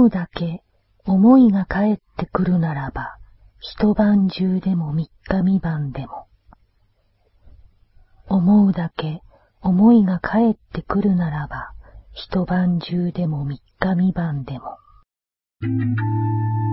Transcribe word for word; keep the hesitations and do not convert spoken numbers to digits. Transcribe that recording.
思うだけ思いが返ってくるならば、一晩中でも三日三晩でも。思うだけ思いが返ってくるならば、一晩中でも三日三晩でも。